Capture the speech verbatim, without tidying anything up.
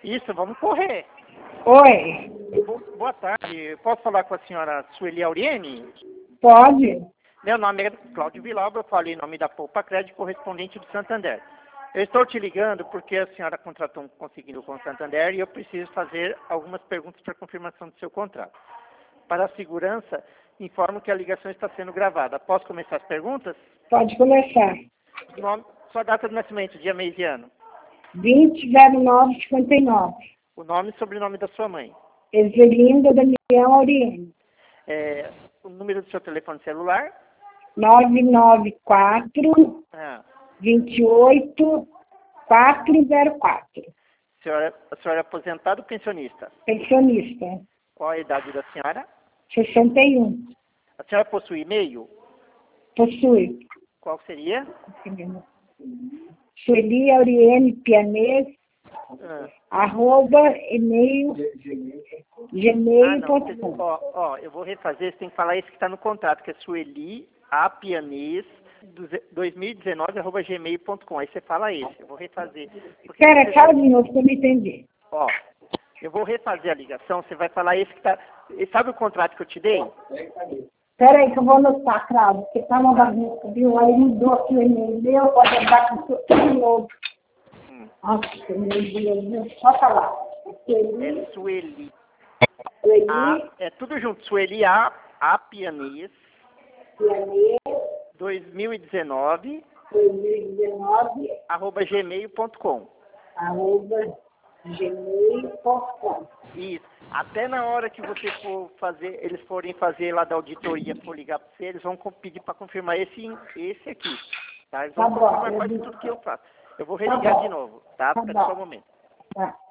Isso, vamos correr. Oi, Bo- Boa tarde. Posso falar com a senhora Sueli Auriene? pode? Meu nome é Cláudio Vilauba, eu falo em nome da Poupa Crédito, correspondente do Santander. Eu estou te ligando porque a senhora contratou um consignado com o Santander e eu preciso fazer algumas perguntas para confirmação do seu contrato. Para a segurança, informo que a ligação está sendo gravada. Posso começar as perguntas? Pode começar. Nome, sua data de nascimento, dia, mês e ano. vinte zero nove cinquenta e nove. O nome e sobrenome da sua mãe. Evelinda Daniel Auriene. É, o número do seu telefone celular. nove nove quatro, Ah, dois oito, quatro zero quatro. a senhora, a senhora é aposentada ou pensionista? Pensionista. Qual a idade da senhora? sessenta e um. A senhora possui e-mail? Possui. Qual seria? Sueli Auriene Pianês, Ah, arroba, e-mail, ah gmail não. ponto Você- com. Ó, ó, eu vou refazer, você tem que falar esse que está no contrato, que é Sueli Apianês dois mil e dezenove arroba gmail ponto com. Aí você fala esse, eu vou refazer. Porque Espera, você- fala de novo que eu não entendi. Ó, eu vou refazer a ligação, você vai falar esse que está... Sabe o contrato que eu te dei? Espera aí que eu vou anotar, Cláudio, porque tá uma bagunça, viu? Aí mudou aqui o e-mail meu, pode andar com tudo de novo. Hum. Nossa, meu Deus, Deus. Pode falar. Sueli, É Sueli. Sueli, A, é tudo junto, Sueli A, Apianês Pianês, dois mil e dezenove dois mil e dezenove, arroba gmail ponto com. arroba, gmail ponto com. Isso. Até na hora que você for fazer, eles forem fazer lá da auditoria, for ligar para você, eles vão co- pedir para confirmar esse, esse aqui. Tá? Eles vão Tá bom, confirmar eu quase disse. tudo que eu faço. Eu vou Tá religar bom. de novo, tá? Tá Espera bom. só um momento. Tá.